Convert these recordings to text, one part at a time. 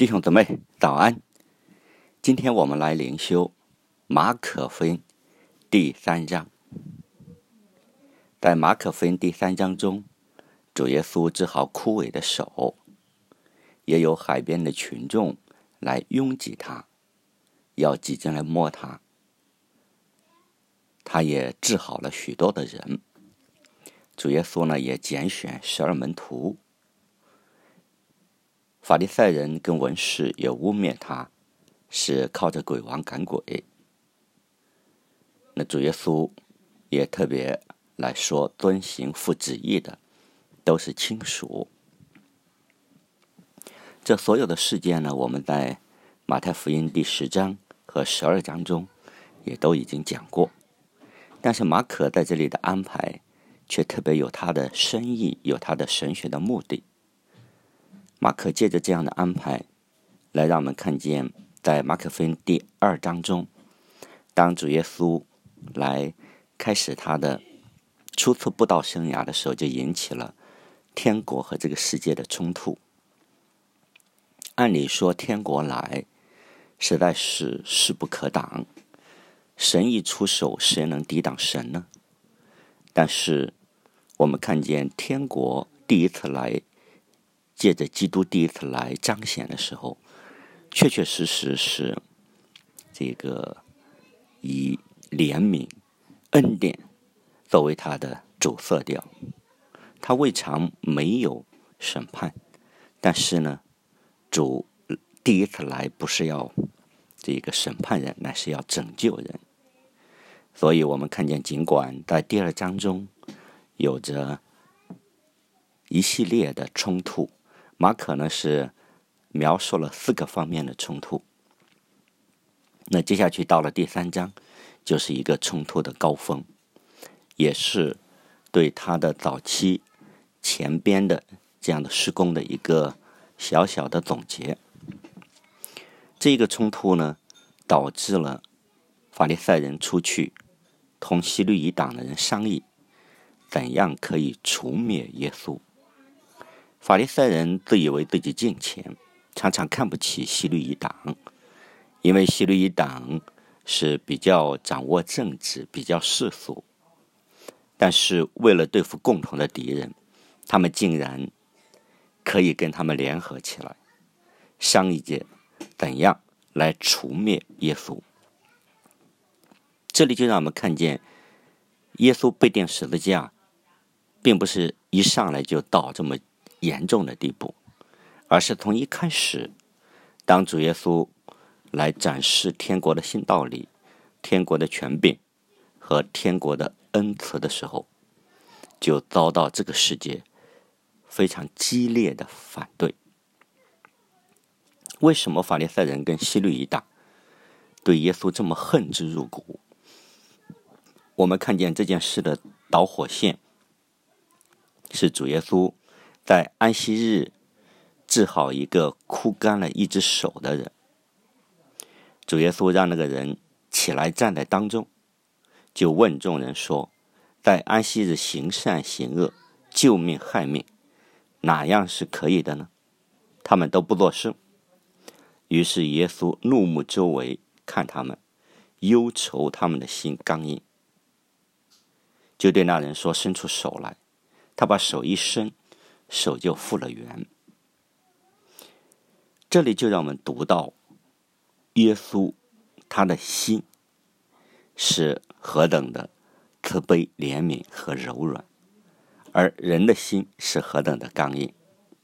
弟兄姊妹早安，今天我们来灵修马可福音第3章。在马可福音第3章中，主耶稣治好枯萎的手，也有海边的群众来拥挤他，要挤进来摸他。他也治好了许多的人。主耶稣呢，也拣选12门徒。法利赛人跟文士也污蔑他是靠着鬼王赶鬼。那主耶稣也特别来说，遵行父旨意的都是亲属。这所有的事件呢，我们在马太福音第10章和12章中也都已经讲过，但是马可在这里的安排却特别有他的深意，有他的神学的目的。马可借着这样的安排，来让我们看见，在马可福音第2章中，当主耶稣来开始他的初次布道生涯的时候，就引起了天国和这个世界的冲突。按理说，天国来实在是势不可挡，神一出手，谁能抵挡神呢？但是我们看见天国第一次来，借着基督第一次来彰显的时候，确确实实是这个以怜悯、恩典作为他的主色调。他未尝没有审判，但是呢，主第一次来不是要这个审判人，乃是要拯救人。所以我们看见，尽管在第2章中有着一系列的冲突，马可呢是描述了4个方面的冲突。那接下去到了第3章，就是一个冲突的高峰，也是对他的早期前边的这样的事工的一个小小的总结。这个冲突呢，导致了法利赛人出去同希律乙党的人商议，怎样可以除灭耶稣。法利赛人自以为自己敬虔，常常看不起希律乙党，因为希律乙党是比较掌握政治，比较世俗。但是为了对付共同的敌人，他们竟然可以跟他们联合起来，商议着怎样来除灭耶稣。这里就让我们看见，耶稣被钉十字架并不是一上来就到这么严重的地步，而是从一开始，当主耶稣来展示天国的新道理、天国的权柄和天国的恩慈的时候，就遭到这个世界非常激烈的反对。为什么法利赛人跟希律乙党对耶稣这么恨之入骨？我们看见这件事的导火线是主耶稣在安息日治好一个枯干了一只手的人。主耶稣让那个人起来站在当中，就问众人说，在安息日行善行恶、救命害命，哪样是可以的呢？他们都不作声。于是耶稣怒目周围看他们，忧愁他们的心刚硬，就对那人说，伸出手来。他把手一伸，手就复了原。这里就让我们读到耶稣他的心是何等的慈悲、怜悯和柔软，而人的心是何等的刚硬。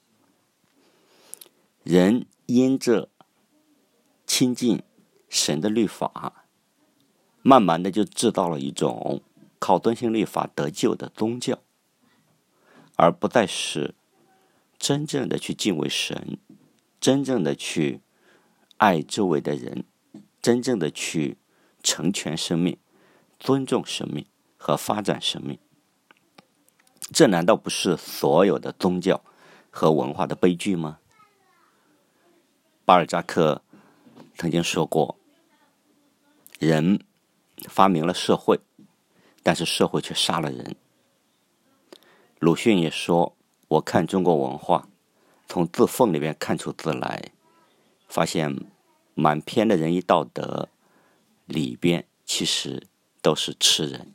人因着亲近神的律法，慢慢的就制造了一种靠遵行律法得救的宗教，而不再是真正的去敬畏神，真正的去爱周围的人，真正的去成全生命、尊重生命和发展生命。这难道不是所有的宗教和文化的悲剧吗？巴尔扎克曾经说过，人发明了社会，但是社会却杀了人。鲁迅也说，我看中国文化，从字缝里面看出字来， 发现满篇的仁义道德里边其实都是吃人。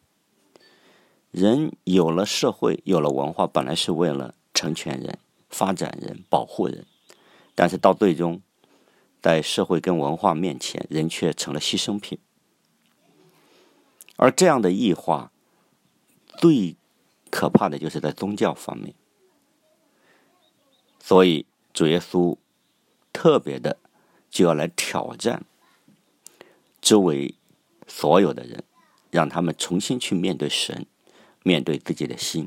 人有了社会，有了文化，本来是为了成全人、发展人、保护人，但是到最终在社会跟文化面前，人却成了牺牲品。而这样的异化最可怕的就是在宗教方面。所以主耶稣特别的就要来挑战周围所有的人，让他们重新去面对神，面对自己的心。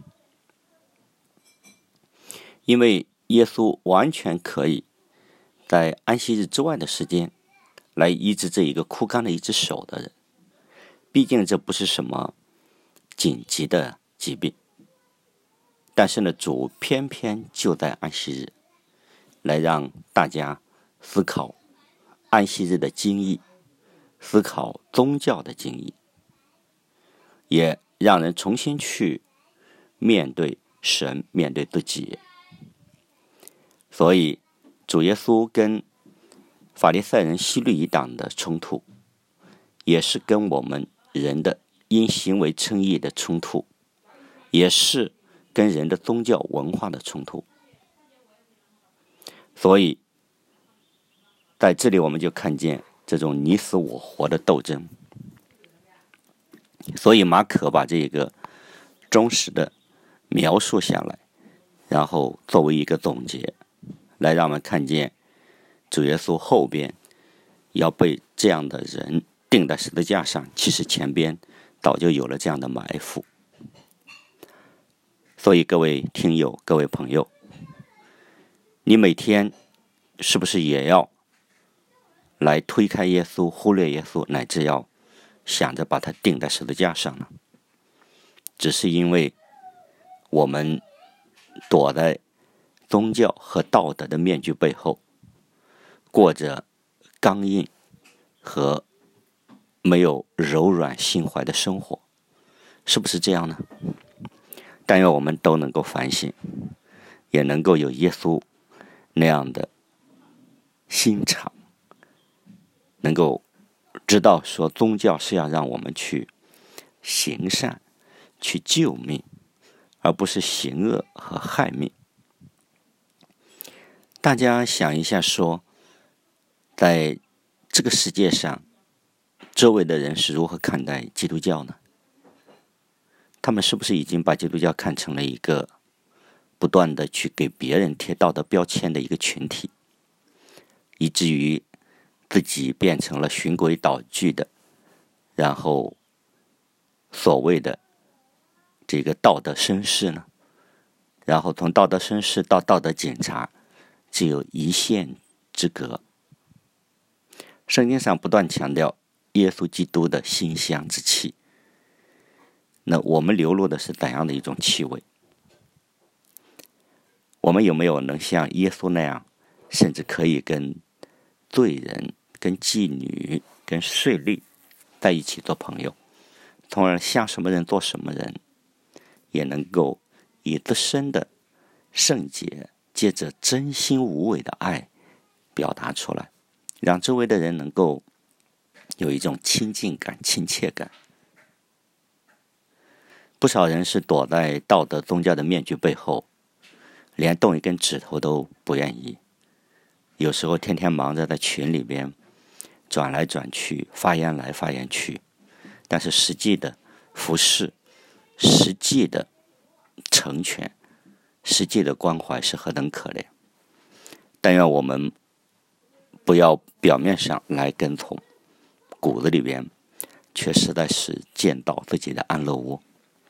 因为耶稣完全可以在安息日之外的时间来医治这一个枯干的一只手的人，毕竟这不是什么紧急的疾病。但是呢，主偏偏就在安息日来让大家思考安息日的精义，思考宗教的精义，也让人重新去面对神，面对自己。所以主耶稣跟法利赛人希律一党的冲突，也是跟我们人的因行为称义的冲突，也是跟人的宗教文化的冲突。所以在这里我们就看见这种你死我活的斗争。所以马可把这个忠实的描述下来，然后作为一个总结，来让我们看见主耶稣后边要被这样的人钉在十字架上，其实前边早就有了这样的埋伏。所以各位听友，各位朋友，你每天是不是也要来推开耶稣，忽略耶稣，乃至要想着把他钉在十字架上呢？只是因为我们躲在宗教和道德的面具背后，过着刚硬和没有柔软心怀的生活，是不是这样呢？但愿我们都能够反省，也能够有耶稣那样的心肠，能够知道说宗教是要让我们去行善，去救命，而不是行恶和害命。大家想一下说，在这个世界上，周围的人是如何看待基督教呢？他们是不是已经把基督教看成了一个不断的去给别人贴道德标签的一个群体，以至于自己变成了循规蹈矩的，然后所谓的这个道德绅士呢？然后从道德绅士到道德警察只有一线之隔。圣经上不断强调耶稣基督的馨香之气，那我们流露的是怎样的一种气味？我们有没有能像耶稣那样，甚至可以跟罪人、跟妓女、跟税吏在一起做朋友，从而像什么人做什么人，也能够以自身的圣洁，借着真心无伪的爱表达出来，让周围的人能够有一种亲近感、亲切感。不少人是躲在道德宗教的面具背后，连动一根指头都不愿意。有时候天天忙着在群里边转来转去，发言来发言去，但是实际的服侍、实际的成全、实际的关怀是何等可怜。但愿我们不要表面上来跟从，骨子里边却实在是见到自己的安乐窝。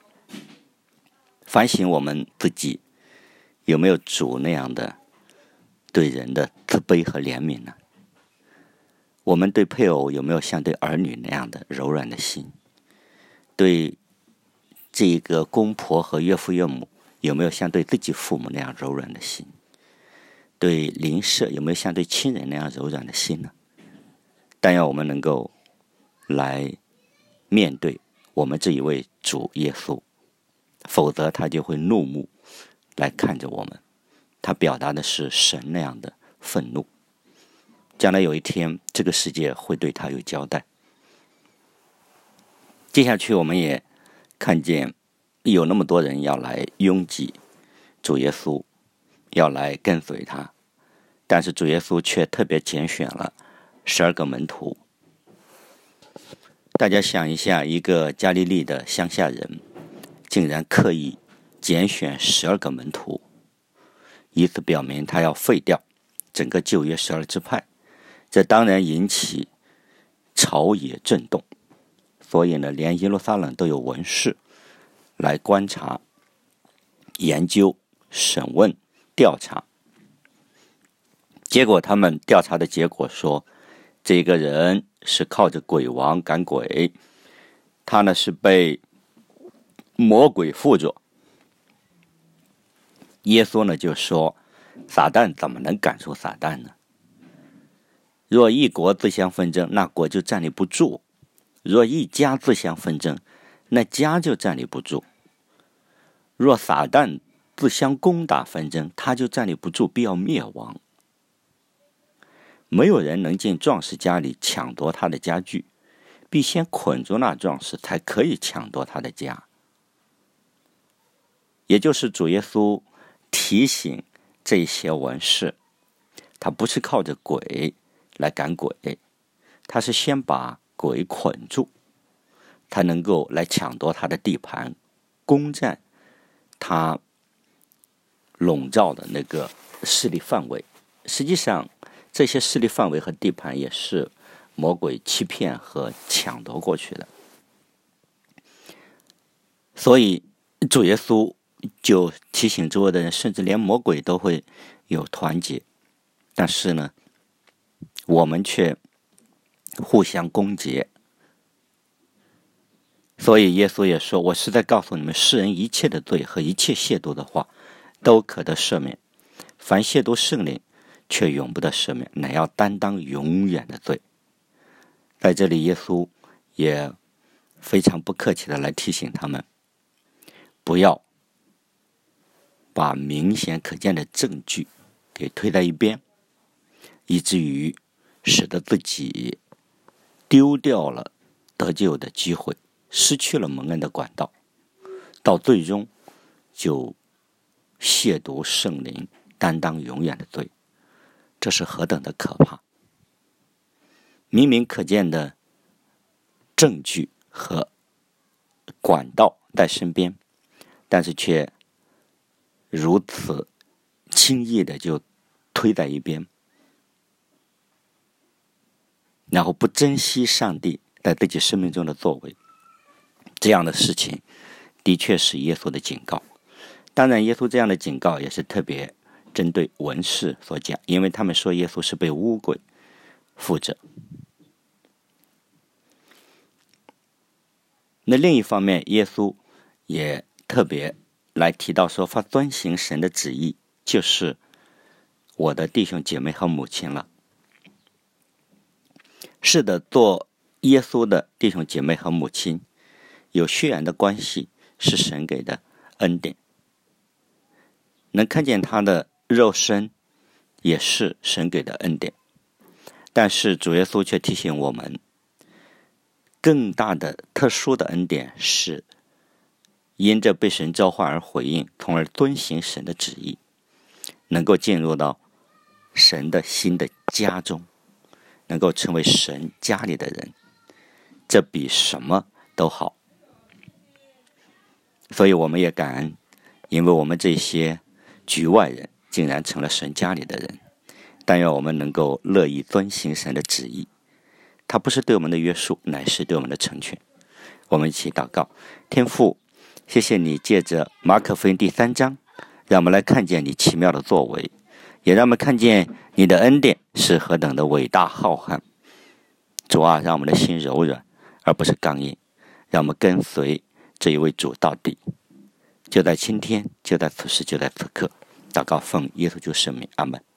反省我们自己有没有主那样的对人的慈悲和怜悯呢？我们对配偶有没有像对儿女那样的柔软的心？对这个公婆和岳父岳母有没有像对自己父母那样柔软的心？对邻舍有没有像对亲人那样柔软的心呢？但愿我们能够来面对我们这一位主耶稣，否则他就会怒目来看着我们，他表达的是神那样的愤怒。 将来有一天这个世界会对他有交代。接下去我们也看见有那么多人要来拥挤主耶稣，要来跟随他，但是主耶稣却特别拣选了12个门徒。大家想一下，一个加利利的乡下人竟然刻意拣选12个门徒，以此表明他要废掉整个旧约12支派，这当然引起朝野震动。所以呢，连耶路撒冷都有文士来观察、研究、审问、调查。结果他们调查的结果说，这个人是靠着鬼王赶鬼，他呢是被魔鬼附着。耶稣呢就说，撒旦怎么能赶出撒旦呢？若一国自相纷争，那国就站立不住；若一家自相纷争，那家就站立不住。若撒旦自相攻打纷争，他就站立不住，必要灭亡。没有人能进壮士家里抢夺他的家具，必先捆住那壮士，才可以抢夺他的家。也就是主耶稣提醒这些文士，他不是靠着鬼来赶鬼，他是先把鬼捆住，才能够来抢夺他的地盘，攻占他笼罩的那个势力范围。实际上这些势力范围和地盘也是魔鬼欺骗和抢夺过去的。所以主耶稣就提醒周围的人，甚至连魔鬼都会有团结，但是呢，我们却互相攻讦。所以耶稣也说，我实在告诉你们，世人一切的罪和一切亵渎的话都可得赦免，凡亵渎圣灵却永不得赦免，乃要担当永远的罪。在这里耶稣也非常不客气的来提醒他们，不要把明显可见的证据给推在一边，以至于使得自己丢掉了得救的机会，失去了蒙恩的管道，到最终就亵渎圣灵，担当永远的罪。这是何等的可怕！明明可见的证据和管道在身边，但是却如此轻易的就推在一边，然后不珍惜上帝在自己生命中的作为。这样的事情的确是耶稣的警告。当然耶稣这样的警告也是特别针对文士所讲，因为他们说耶稣是被污鬼附着。那另一方面，耶稣也特别来提到说，凡遵行神的旨意，就是我的弟兄姐妹和母亲了。是的，做耶稣的弟兄姐妹和母亲，有血缘的关系是神给的恩典，能看见他的肉身也是神给的恩典。但是主耶稣却提醒我们，更大的特殊的恩典是因着被神召唤而回应，从而遵行神的旨意，能够进入到神的新的家中，能够成为神家里的人，这比什么都好。所以我们也感恩，因为我们这些局外人竟然成了神家里的人。但愿我们能够乐意遵行神的旨意，它不是对我们的约束，乃是对我们的成全。我们一起祷告。天父，谢谢你借着马可福音第3章，让我们来看见你奇妙的作为，也让我们看见你的恩典是何等的伟大浩瀚。主啊，让我们的心柔软而不是刚硬，让我们跟随这一位主到底。就在今天，就在此时，就在此刻，祷告奉耶稣基督圣名，阿们。